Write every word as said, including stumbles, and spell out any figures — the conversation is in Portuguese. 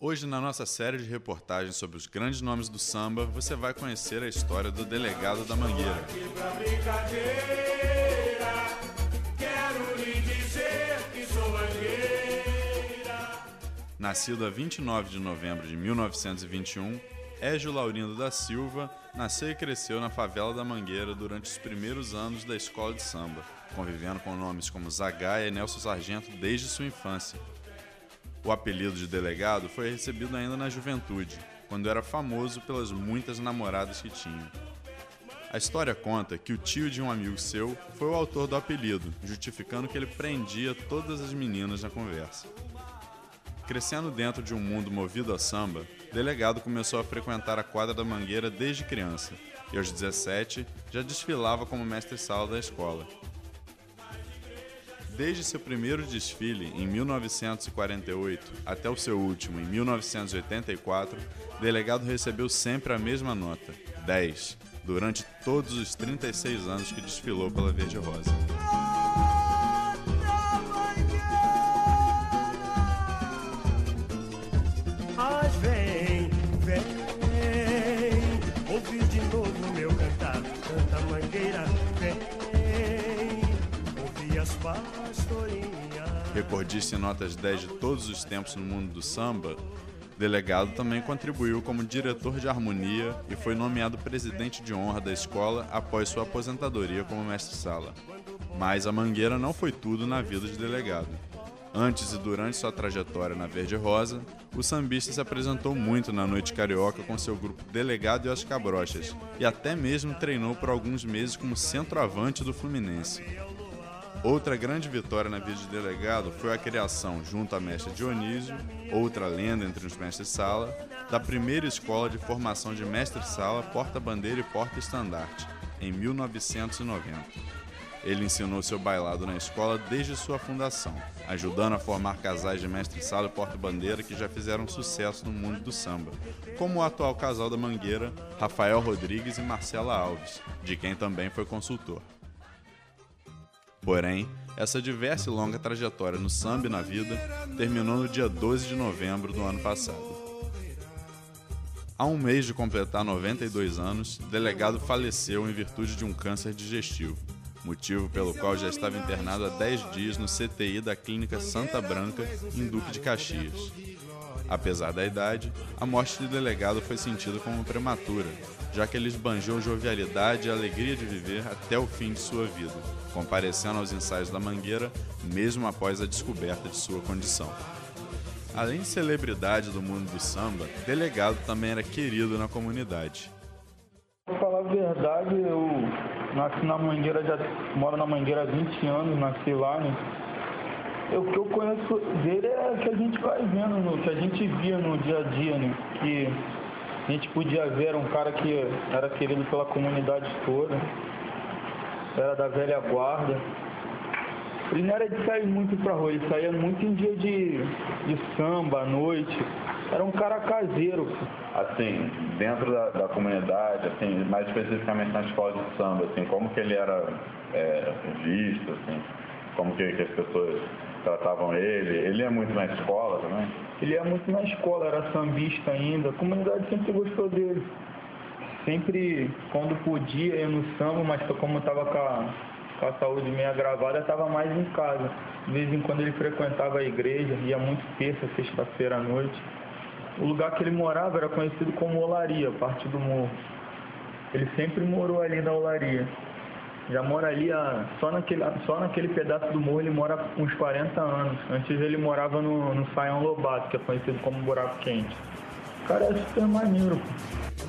Hoje, na nossa série de reportagens sobre os grandes nomes do samba, você vai conhecer a história do Delegado da Mangueira. Nascido a vinte e nove de novembro de mil novecentos e vinte e um, Égio Laurindo da Silva nasceu e cresceu na favela da Mangueira durante os primeiros anos da escola de samba, convivendo com nomes como Zagaia e Nelson Sargento desde sua infância. O apelido de Delegado foi recebido ainda na juventude, quando era famoso pelas muitas namoradas que tinha. A história conta que o tio de um amigo seu foi o autor do apelido, justificando que ele prendia todas as meninas na conversa. Crescendo dentro de um mundo movido a samba, Delegado começou a frequentar a quadra da Mangueira desde criança e aos dezessete já desfilava como mestre-sala da escola. Desde seu primeiro desfile, em mil novecentos e quarenta e oito, até o seu último, em mil novecentos e oitenta e quatro, Delegado recebeu sempre a mesma nota, dez, durante todos os trinta e seis anos que desfilou pela Verde Rosa. Mas vem, vem, ouvir de novo meu cantar, canta Mangueira, vem, ouvir as pastorinhas. Recordista em notas dez de todos os tempos no mundo do samba, Delegado também contribuiu como diretor de harmonia e foi nomeado presidente de honra da escola após sua aposentadoria como mestre-sala. Mas a Mangueira não foi tudo na vida de Delegado. Antes e durante sua trajetória na Verde Rosa, o sambista se apresentou muito na noite carioca com seu grupo Delegado e os Cabrochas, e até mesmo treinou por alguns meses como centroavante do Fluminense. Outra grande vitória na vida de Delegado foi a criação, junto à mestre Dionísio, outra lenda entre os mestres-sala, da primeira escola de formação de mestre-sala, porta-bandeira e porta-estandarte, em mil novecentos e noventa. Ele ensinou seu bailado na escola desde sua fundação, ajudando a formar casais de mestre-sala e porta-bandeira que já fizeram sucesso no mundo do samba, como o atual casal da Mangueira, Rafael Rodrigues e Marcela Alves, de quem também foi consultor. Porém, essa diversa e longa trajetória no samba e na vida terminou no dia doze de novembro do ano passado. Há um mês de completar noventa e dois anos, Delegado faleceu em virtude de um câncer digestivo, motivo pelo qual já estava internado há dez dias no C T I da Clínica Santa Branca, em Duque de Caxias. Apesar da idade, a morte de Delegado foi sentida como prematura, já que ele esbanjou jovialidade e alegria de viver até o fim de sua vida, comparecendo aos ensaios da Mangueira, mesmo após a descoberta de sua condição. Além de celebridade do mundo do samba, Delegado também era querido na comunidade. Pra falar a verdade, eu nasci na Mangueira, já moro na Mangueira há vinte anos, nasci lá, né? O que eu conheço dele é o que a gente vai vendo, no, que a gente via no dia a dia, né? Que a gente podia ver, era um cara que era querido pela comunidade toda, era da velha guarda. Ele não era de sair muito pra rua, ele saía muito em dia de, de samba, à noite. Era um cara caseiro. Assim, dentro da, da comunidade, assim, mais especificamente na escola de samba, assim, como que ele era é, visto, assim, como que, que as pessoas tratavam ele? Ele é muito na escola também? Ele é muito na escola, era sambista ainda. A comunidade sempre gostou dele. Sempre, quando podia, ia no samba, mas como estava com a, com a saúde meio agravada, estava mais em casa. De vez em quando ele frequentava a igreja, ia muito terça, sexta-feira à noite. O lugar que ele morava era conhecido como Olaria, parte do morro. Ele sempre morou ali na Olaria. Já mora ali, só naquele, só naquele pedaço do morro ele mora há uns quarenta anos. Antes ele morava no, no Saião Lobato, que é conhecido como Buraco Quente. O cara é super maneiro, pô.